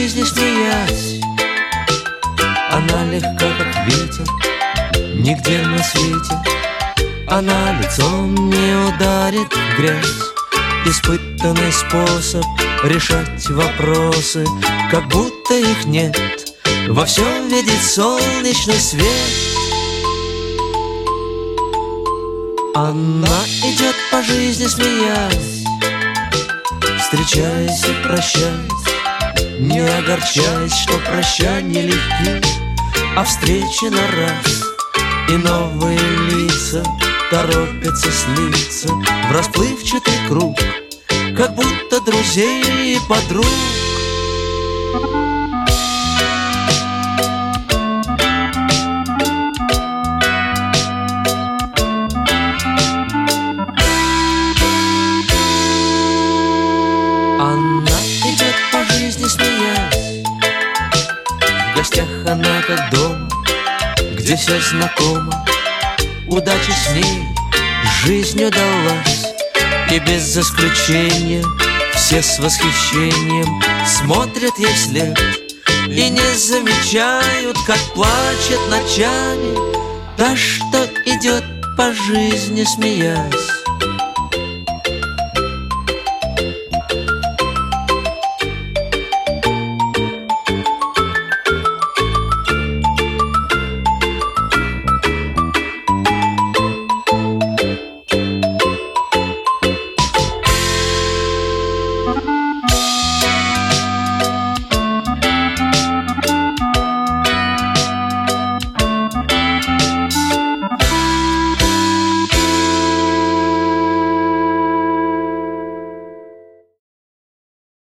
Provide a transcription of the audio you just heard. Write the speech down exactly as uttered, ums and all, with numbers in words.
жизни смеясь. Она легка, как ветер, нигде на свете. Она лицом не ударит в грязь. Испытанный способ решать вопросы, как будто их нет. Во всем видит солнечный свет. Она идет по жизни смеясь, встречаясь и прощаясь, не огорчаясь, что прощания легки, а встречи на раз. И новые лица торопятся слиться в расплывчатый круг, как будто друзей и подруг. Она идет по жизни смеясь, в гостях она как дома, где все знакомо. Удача с ней жизнь удалась, и без исключения все с восхищением смотрят ей вслед и не замечают, как плачет ночами та, что идет по жизни смеясь.